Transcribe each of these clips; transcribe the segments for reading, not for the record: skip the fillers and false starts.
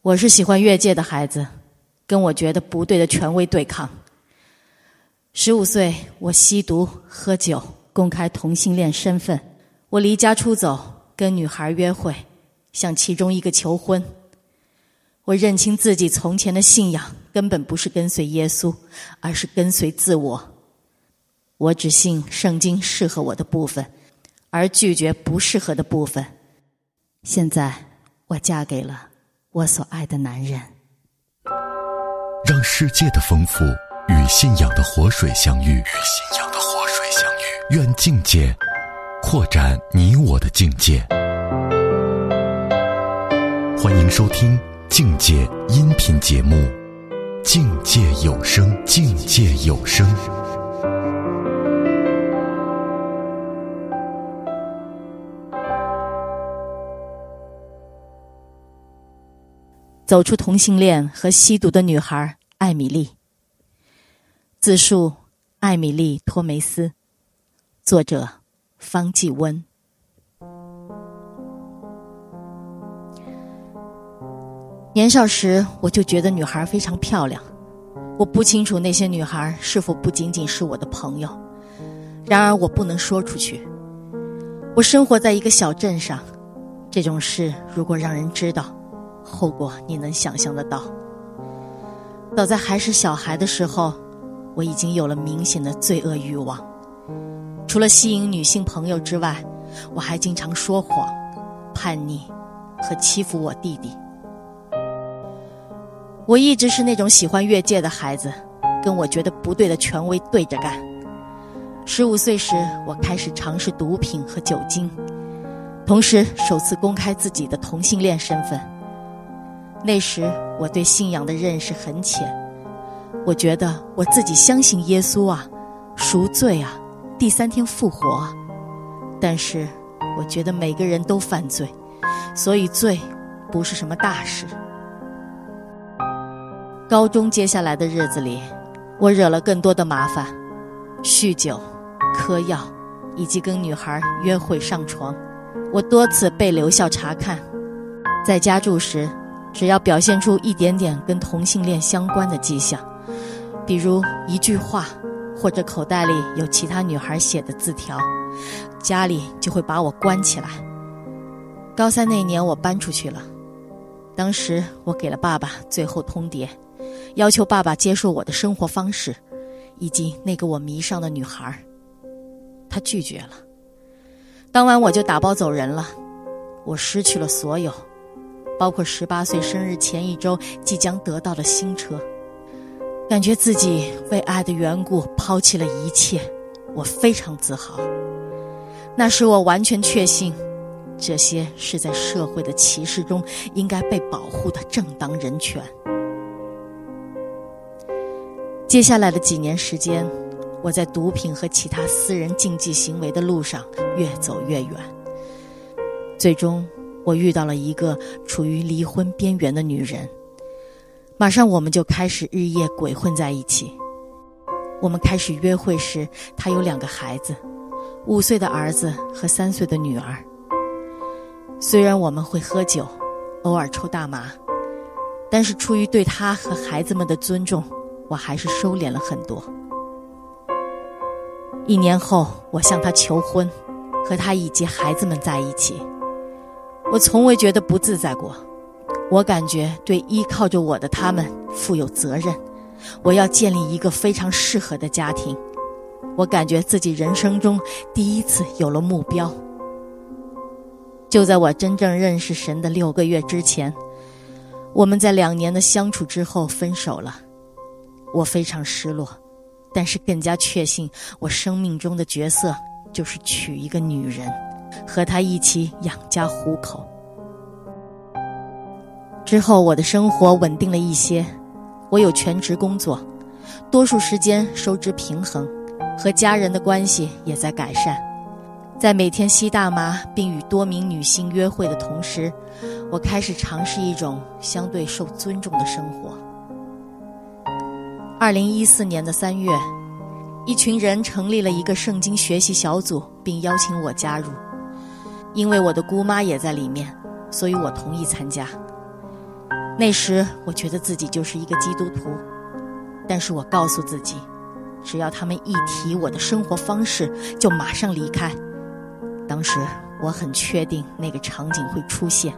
我是喜欢越界的孩子，跟我觉得不对的权威对抗。15岁，我吸毒、喝酒，公开同性恋身份。我离家出走，跟女孩约会，向其中一个求婚。我认清自己从前的信仰根本不是跟随耶稣，而是跟随自我。我只信圣经适合我的部分，而拒绝不适合的部分。现在我嫁给了我所爱的男人。 让世界的丰富与信仰的活水相遇，愿境界扩展你我的境界。欢迎收听境界音频节目《境界有声》，境界有声。 走出同性恋和吸毒的女孩艾米丽，自述艾米丽·托梅斯，作者方继温。年少时我就觉得女孩非常漂亮，我不清楚那些女孩是否不仅仅是我的朋友，然而我不能说出去。我生活在一个小镇上，这种事如果让人知道，后果你能想象得到。早在还是小孩的时候，我已经有了明显的罪恶欲望。除了吸引女性朋友之外，我还经常说谎、叛逆和欺负我弟弟。我一直是那种喜欢越界的孩子，跟我觉得不对的权威对着干。15岁时，我开始尝试毒品和酒精，同时首次公开自己的同性恋身份。那时我对信仰的认识很浅，我觉得我自己相信耶稣啊，赎罪啊，第3天复活啊。但是我觉得每个人都犯罪，所以罪不是什么大事。高中接下来的日子里，我惹了更多的麻烦，酗酒、嗑药，以及跟女孩约会上床。我多次被留校查看，在家住时，只要表现出一点点跟同性恋相关的迹象，比如一句话，或者口袋里有其他女孩写的字条，家里就会把我关起来。高3那年我搬出去了，当时我给了爸爸最后通牒，要求爸爸接受我的生活方式，以及那个我迷上的女孩。他拒绝了。当晚我就打包走人了，我失去了所有，包括18岁生日前1周即将得到的新车。感觉自己为爱的缘故抛弃了一切，我非常自豪。那时我完全确信，这些是在社会的歧视中应该被保护的正当人权。接下来的几年时间，我在毒品和其他私人禁忌行为的路上越走越远。最终我遇到了一个处于离婚边缘的女人，马上我们就开始日夜鬼混在一起。我们开始约会时，她有2个孩子，5岁的儿子和3岁的女儿。虽然我们会喝酒，偶尔抽大麻，但是出于对她和孩子们的尊重，我还是收敛了很多。1年后，我向她求婚，和她以及孩子们在一起。我从未觉得不自在过，我感觉对依靠着我的他们负有责任，我要建立一个非常适合的家庭。我感觉自己人生中第一次有了目标。就在我真正认识神的6个月之前，我们在2年的相处之后分手了。我非常失落，但是更加确信我生命中的角色就是娶一个女人，和她一起养家糊口。之后我的生活稳定了一些，我有全职工作，多数时间收支平衡，和家人的关系也在改善。在每天吸大麻并与多名女性约会的同时，我开始尝试一种相对受尊重的生活。2014年的3月，一群人成立了一个圣经学习小组，并邀请我加入。因为我的姑妈也在里面，所以我同意参加。 那时我觉得自己就是一个基督徒，但是我告诉自己，只要他们一提我的生活方式，就马上离开。当时我很确定那个场景会出现。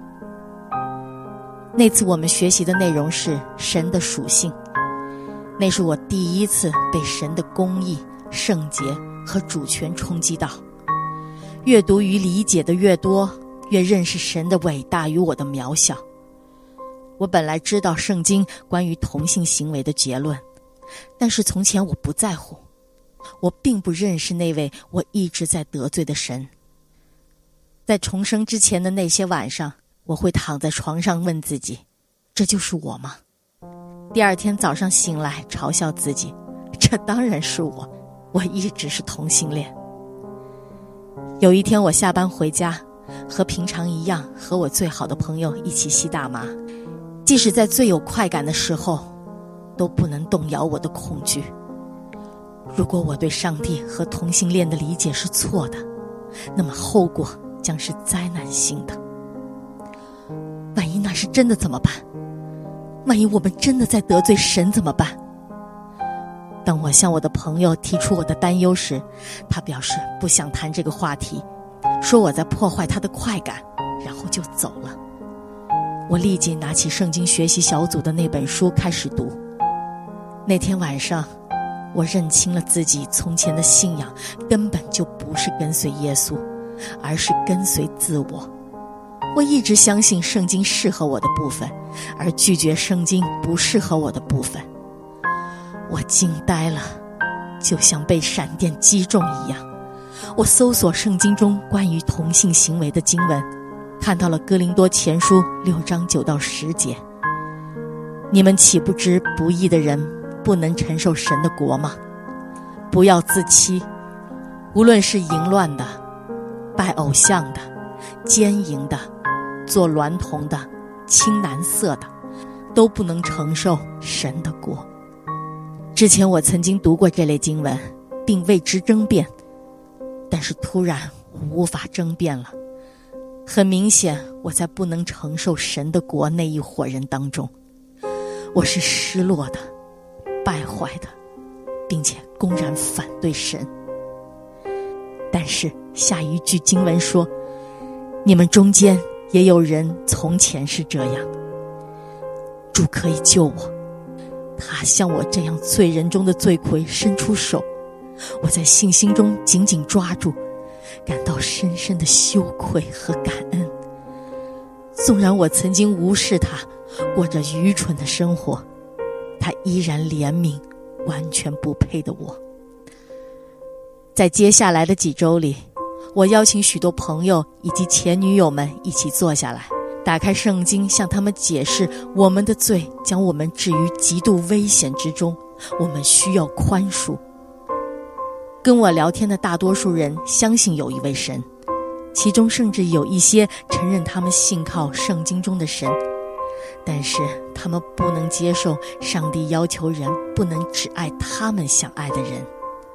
那次我们学习的内容是神的属性，那是我第一次被神的公义、圣洁和主权冲击到。越读与理解的越多，越认识神的伟大与我的渺小。我本来知道圣经关于同性行为的结论，但是从前我不在乎，我并不认识那位我一直在得罪的神。在重生之前的那些晚上，我会躺在床上问自己，这就是我吗？第二天早上醒来嘲笑自己，这当然是我一直是同性恋。有一天我下班回家，和平常一样和我最好的朋友一起吸大麻，即使在最有快感的时候，都不能动摇我的恐惧。如果我对上帝和同性恋的理解是错的，那么后果将是灾难性的。万一那是真的怎么办？万一我们真的在得罪神怎么办？当我向我的朋友提出我的担忧时，他表示不想谈这个话题，说我在破坏他的快感，然后就走了。我立即拿起圣经学习小组的那本书开始读。那天晚上，我认清了自己从前的信仰根本就不是跟随耶稣，而是跟随自我。我一直相信圣经适合我的部分，而拒绝圣经不适合我的部分。我惊呆了，就像被闪电击中一样。我搜索圣经中关于同性行为的经文，看到了哥林多前书6章9到10节。你们岂不知不义的人不能承受神的国吗？不要自欺，无论是淫乱的、拜偶像的、奸淫的、做娈童的、青男色的，都不能承受神的国。之前我曾经读过这类经文，并为之争辩，但是突然无法争辩了。很明显，我在不能承受神的国那一伙人当中，我是失落的、败坏的，并且公然反对神。但是下一句经文说，你们中间也有人从前是这样。主可以救我，他向我这样罪人中的罪魁伸出手，我在信心中紧紧抓住，感到深深的羞愧和感恩。纵然我曾经无视他，过着愚蠢的生活，他依然怜悯完全不配的我。在接下来的几周里，我邀请许多朋友以及前女友们一起坐下来，打开圣经，向他们解释我们的罪将我们置于极度危险之中，我们需要宽恕。跟我聊天的大多数人相信有一位神，其中甚至有一些承认他们信靠圣经中的神，但是他们不能接受上帝要求人不能只爱他们想爱的人。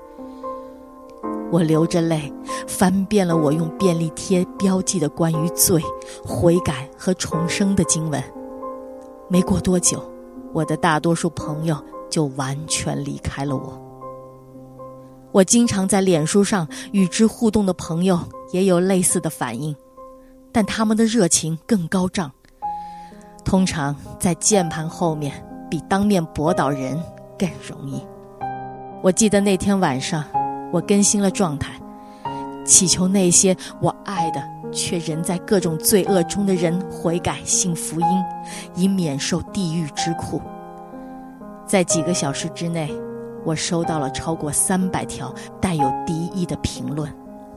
我流着泪翻遍了我用便利贴标记的关于罪、悔改和重生的经文。没过多久，我的大多数朋友就完全离开了我。我经常在脸书上与之互动的朋友也有类似的反应，但他们的热情更高涨，通常在键盘后面比当面驳倒人更容易。我记得那天晚上，我更新了状态，祈求那些我爱的却仍在各种罪恶中的人悔改信福音，以免受地狱之苦。在几个小时之内，我收到了超过300条带有敌意的评论。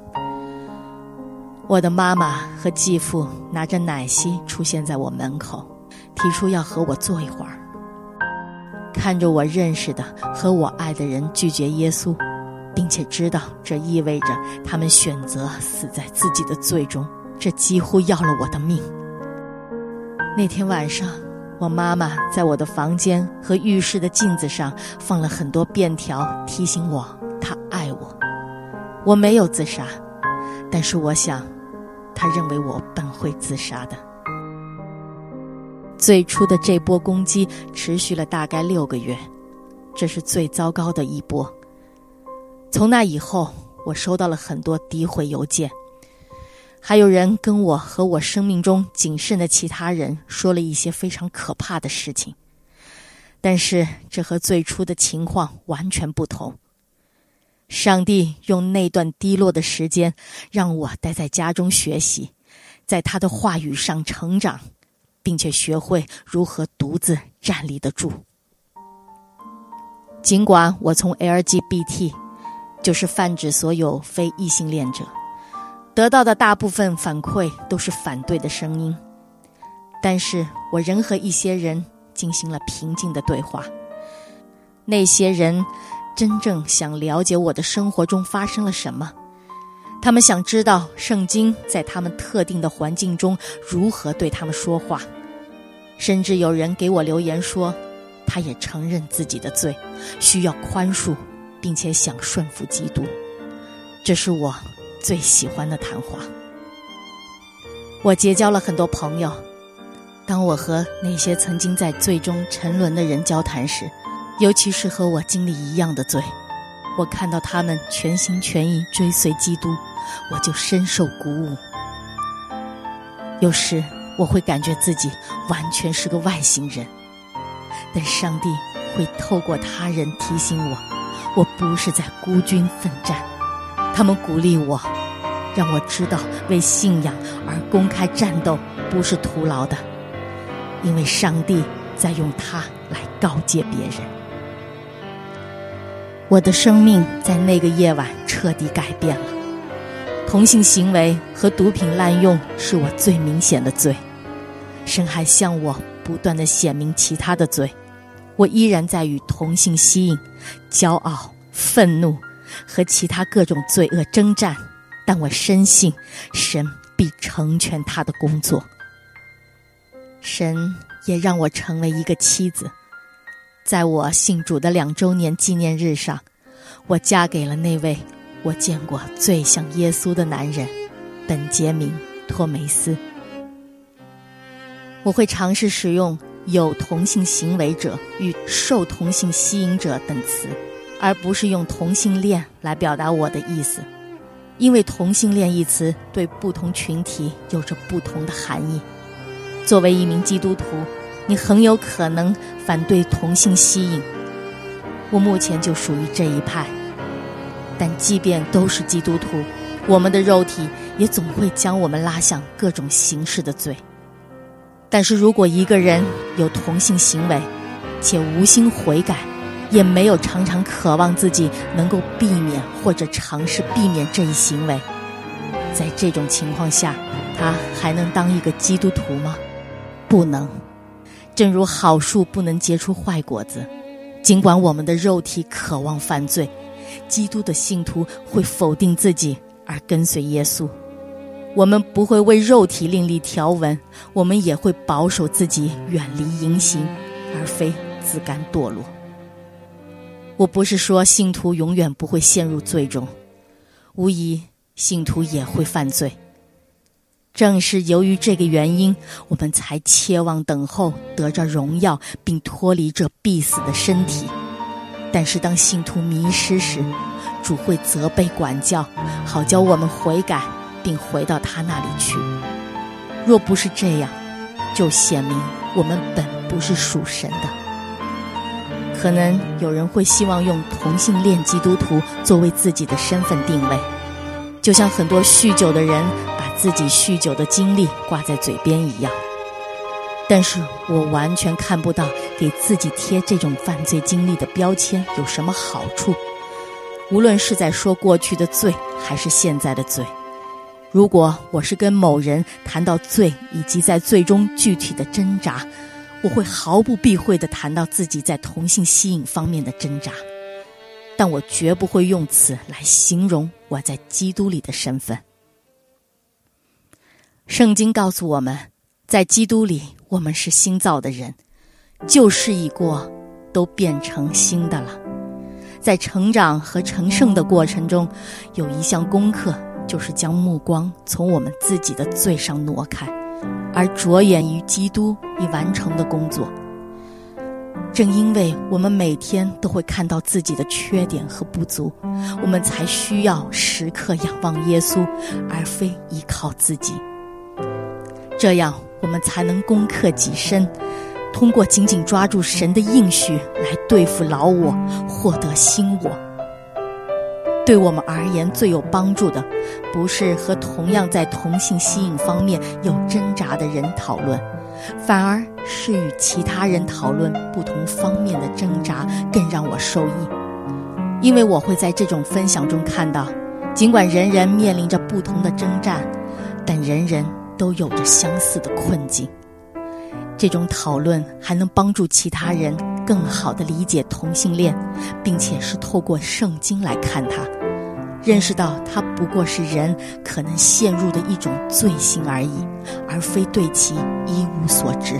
我的妈妈和继父拿着奶昔出现在我门口，提出要和我坐一会儿。看着我认识的和我爱的人拒绝耶稣，并且知道这意味着他们选择死在自己的罪中，这几乎要了我的命。那天晚上，我妈妈在我的房间和浴室的镜子上放了很多便条，提醒我她爱我。我没有自杀，但是我想她认为我本会自杀的。 最初的这波攻击持续了大概6个月，这是最糟糕的一波。从那以后，我收到了很多诋毁邮件，还有人跟我和我生命中仅剩的其他人说了一些非常可怕的事情。但是这和最初的情况完全不同。上帝用那段低落的时间让我待在家中学习，在他的话语上成长，并且学会如何独自站立得住。尽管我从 LGBT， 就是泛指所有非异性恋者，得到的大部分反馈都是反对的声音，但是我仍和一些人进行了平静的对话。那些人真正想了解我的生活中发生了什么，他们想知道圣经在他们特定的环境中如何对他们说话。甚至有人给我留言说，他也承认自己的罪，需要宽恕，并且想顺服基督。这是我最喜欢的谈话。我结交了很多朋友，当我和那些曾经在罪中沉沦的人交谈时，尤其是和我经历一样的罪，我看到他们全心全意追随基督，我就深受鼓舞。有时我会感觉自己完全是个外星人，但上帝会透过他人提醒我，我不是在孤军奋战。他们鼓励我，让我知道为信仰而公开战斗不是徒劳的，因为上帝在用它来告诫别人。我的生命在那个夜晚彻底改变了。同性行为和毒品滥用是我最明显的罪，神还向我不断地显明其他的罪。我依然在与同性吸引、骄傲、愤怒和其他各种罪恶征战，但我深信神必成全他的工作。神也让我成为一个妻子。在我信主的2周年纪念日上，我嫁给了那位我见过最像耶稣的男人，本杰明·托梅斯。我会尝试使用有同性行为者与受同性吸引者等词，而不是用同性恋来表达我的意思，因为同性恋一词对不同群体有着不同的含义。作为一名基督徒，你很有可能反对同性吸引，我目前就属于这一派。但即便都是基督徒，我们的肉体也总会将我们拉向各种形式的罪。但是如果一个人有同性行为，且无心悔改，也没有常常渴望自己能够避免或者尝试避免这一行为，在这种情况下，他还能当一个基督徒吗？不能。正如好树不能结出坏果子，尽管我们的肉体渴望犯罪，基督的信徒会否定自己而跟随耶稣。我们不会为肉体另立条文，我们也会保守自己远离淫行，而非自甘堕落。我不是说信徒永远不会陷入罪中，无疑信徒也会犯罪。正是由于这个原因，我们才切望等候得着荣耀，并脱离这必死的身体。但是当信徒迷失时，主会责备管教，好叫我们悔改，并回到他那里去。若不是这样，就显明我们本不是属神的。可能有人会希望用同性恋基督徒作为自己的身份定位，就像很多酗酒的人把自己酗酒的经历挂在嘴边一样。但是我完全看不到给自己贴这种犯罪经历的标签有什么好处，无论是在说过去的罪还是现在的罪。如果我是跟某人谈到罪以及在罪中具体的挣扎，我会毫不避讳地谈到自己在同性吸引方面的挣扎，但我绝不会用此来形容我在基督里的身份。圣经告诉我们，在基督里我们是新造的人，旧事已过，都变成新的了。在成长和成圣的过程中，有一项功课，就是将目光从我们自己的罪上挪开， 而着眼于基督已完成的工作。正因为我们每天都会看到自己的缺点和不足，我们才需要时刻仰望耶稣，而非依靠自己。这样我们才能攻克己身，通过紧紧抓住神的应许来对付老我，获得新我。对我们而言最有帮助的，不是和同样在同性吸引方面有挣扎的人讨论，反而是与其他人讨论不同方面的挣扎更让我受益。因为我会在这种分享中看到，尽管人人面临着不同的征战，但人人都有着相似的困境。这种讨论还能帮助其他人更好地理解同性恋，并且是透过圣经来看它，认识到它不过是人可能陷入的一种罪行而已，而非对其一无所知。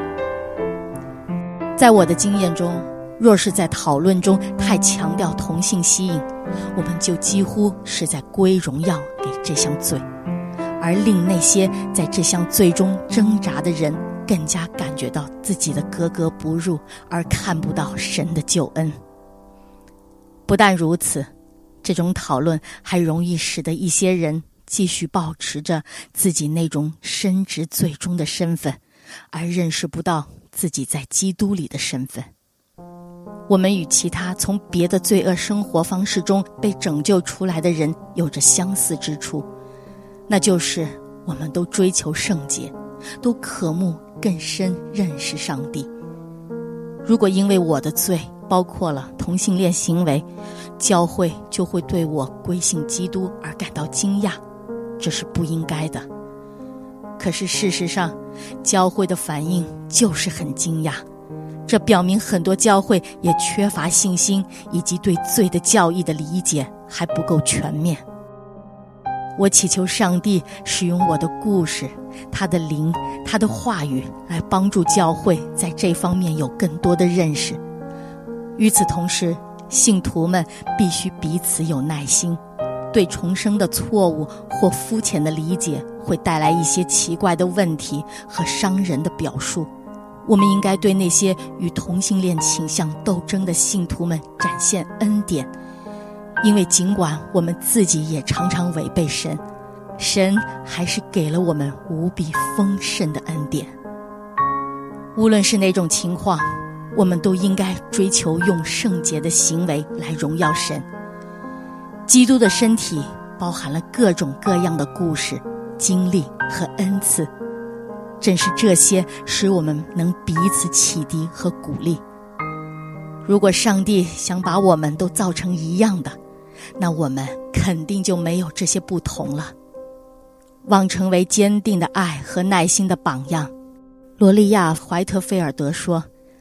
在我的经验中，若是在讨论中太强调同性吸引，我们就几乎是在归荣耀给这项罪，而令那些在这项罪中挣扎的人更加感觉到自己的格格不入，而看不到神的救恩。不但如此，这种讨论还容易使得一些人继续保持着自己那种深植罪中的身份，而认识不到自己在基督里的身份。我们与其他从别的罪恶生活方式中被拯救出来的人有着相似之处，那就是我们都追求圣洁，都渴慕更深认识上帝。如果因为我的罪包括了同性恋行为，教会就会对我归信基督而感到惊讶，这是不应该的。可是事实上，教会的反应就是很惊讶，这表明很多教会也缺乏信心，以及对罪的教义的理解还不够全面。我祈求上帝使用我的故事，他的灵，他的话语来帮助教会在这方面有更多的认识。与此同时，信徒们必须彼此有耐心，对重生的错误或肤浅的理解会带来一些奇怪的问题和伤人的表述。我们应该对那些与同性恋倾向斗争的信徒们展现恩典，因为尽管我们自己也常常违背神，神还是给了我们无比丰盛的恩典。无论是哪种情况，我们都应该追求用圣洁的行为来荣耀神。基督的身体包含了各种各样的故事、经历和恩赐，正是这些使我们能彼此启迪和鼓励。如果上帝想把我们都造成一样的，那我们肯定就没有这些不同了。望成为坚定的爱和耐心的榜样。罗利亚·怀特菲尔德说，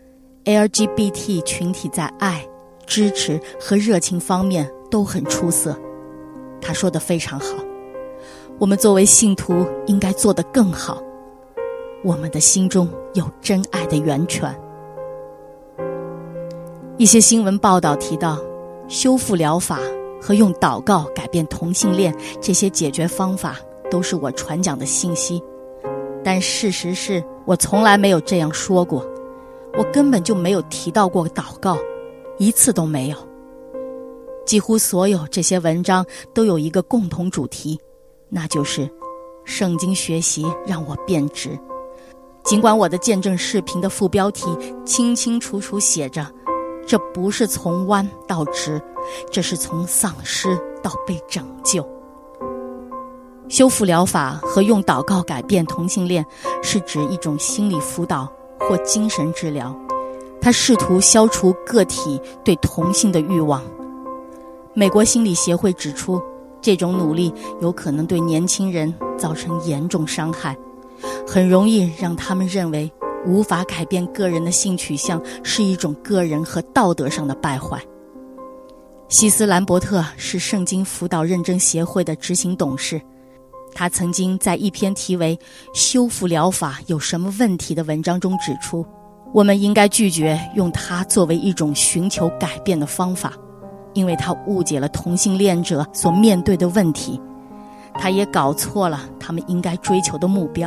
LGBT 群体在爱、支持和热情方面都很出色。他说得非常好，我们作为信徒应该做得更好。我们的心中有真爱的源泉。一些新闻报道提到，修复疗法和用祷告改变同性恋这些解决方法都是我传讲的信息，但事实是我从来没有这样说过，我根本就没有提到过祷告，一次都没有。几乎所有这些文章都有一个共同主题，那就是圣经学习让我变直。尽管我的见证视频的副标题清清楚楚写着，这不是从弯到直，这是从丧失到被拯救。修复疗法和用祷告改变同性恋是指一种心理辅导或精神治疗，它试图消除个体对同性的欲望。美国心理协会指出，这种努力有可能对年轻人造成严重伤害，很容易让他们认为无法改变个人的性取向是一种个人和道德上的败坏。希斯兰伯特是圣经辅导认证协会的执行董事，他曾经在一篇题为《修复疗法有什么问题》的文章中指出，我们应该拒绝用它作为一种寻求改变的方法，因为他误解了同性恋者所面对的问题，他也搞错了他们应该追求的目标，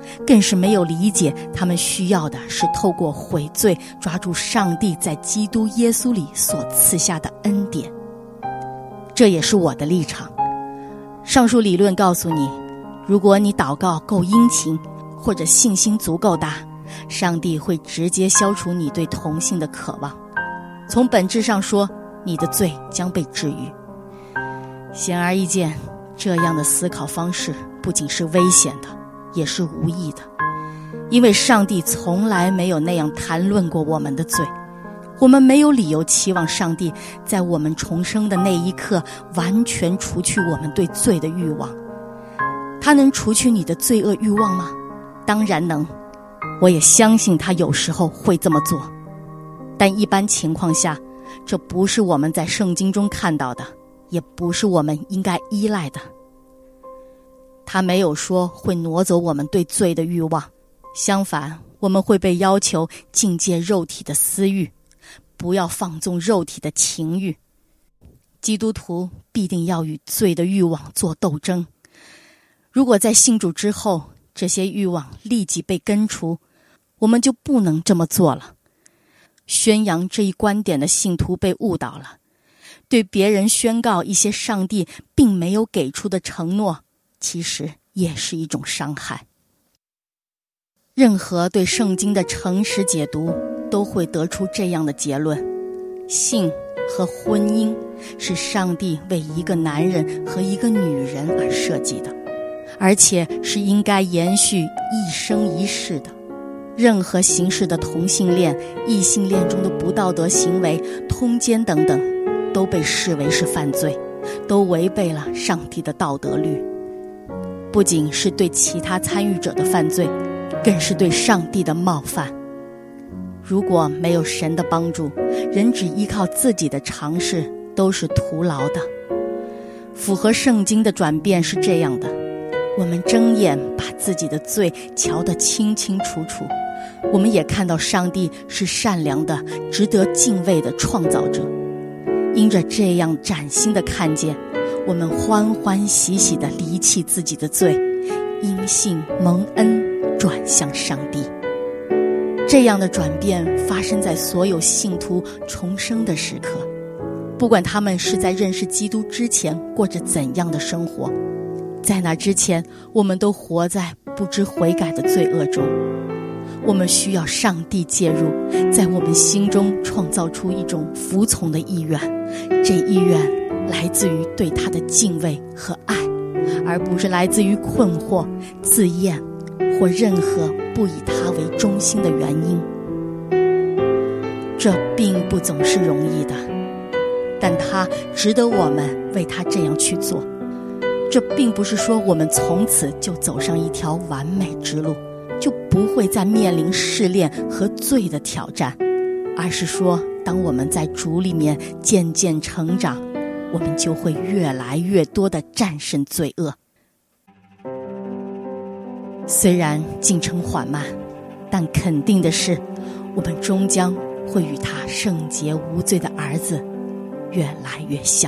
更是没有理解他们需要的是透过悔罪抓住上帝在基督耶稣里所赐下的恩典。这也是我的立场。上述理论告诉你，如果你祷告够殷勤，或者信心足够大，上帝会直接消除你对同性的渴望。从本质上说，你的罪将被治愈。显而易见，这样的思考方式不仅是危险的，也是无益的，因为上帝从来没有那样谈论过我们的罪。我们没有理由期望上帝在我们重生的那一刻完全除去我们对罪的欲望。他能除去你的罪恶欲望吗？当然能，我也相信他有时候会这么做，但一般情况下，这不是我们在圣经中看到的，也不是我们应该依赖的。他没有说会挪走我们对罪的欲望，相反，我们会被要求禁戒肉体的私欲，不要放纵肉体的情欲。基督徒必定要与罪的欲望做斗争。如果在信主之后，这些欲望立即被根除，我们就不能这么做了。宣扬这一观点的信徒被误导了，对别人宣告一些上帝并没有给出的承诺，其实也是一种伤害。任何对圣经的诚实解读都会得出这样的结论：性和婚姻是上帝为一个男人和一个女人而设计的，而且是应该延续一生一世的。任何形式的同性恋、异性恋中的不道德行为、通奸等等，都被视为是犯罪，都违背了上帝的道德律。不仅是对其他参与者的犯罪，更是对上帝的冒犯。如果没有神的帮助，人只依靠自己的尝试都是徒劳的。符合圣经的转变是这样的：我们睁眼把自己的罪瞧得清清楚楚，我们也看到上帝是善良的、值得敬畏的创造者。因着这样崭新的看见，我们欢欢喜喜地离弃自己的罪，因信蒙恩，转向上帝。这样的转变发生在所有信徒重生的时刻，不管他们是在认识基督之前过着怎样的生活，在那之前，我们都活在不知悔改的罪恶中。我们需要上帝介入，在我们心中创造出一种服从的意愿，这意愿来自于对他的敬畏和爱，而不是来自于困惑、自厌或任何不以他为中心的原因。这并不总是容易的，但它值得我们为他这样去做。这并不是说我们从此就走上一条完美之路，就不会再面临试炼和罪的挑战，而是说，当我们在主里面渐渐成长，我们就会越来越多地战胜罪恶。虽然进程缓慢，但肯定的是，我们终将会与他圣洁无罪的儿子越来越像。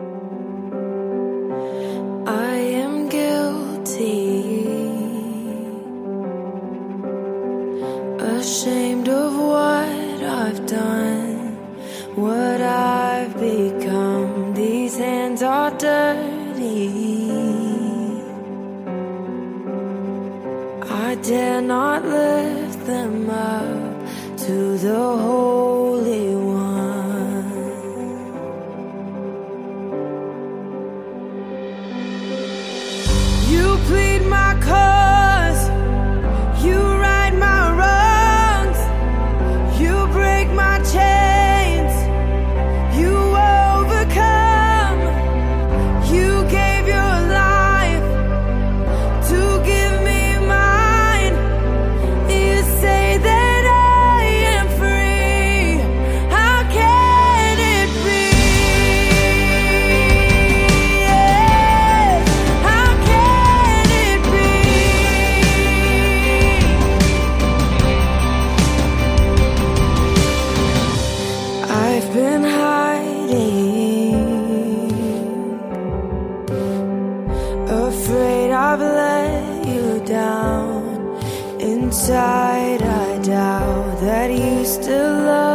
I am guilty, ashamed of what I've done, what I've become. These hands are dirty, I dare not lift them up to the Holy One. You plead my cause, you right my wrongs, you break my chains, you overcome, you gave your life to give me mine. You say that I am free. still love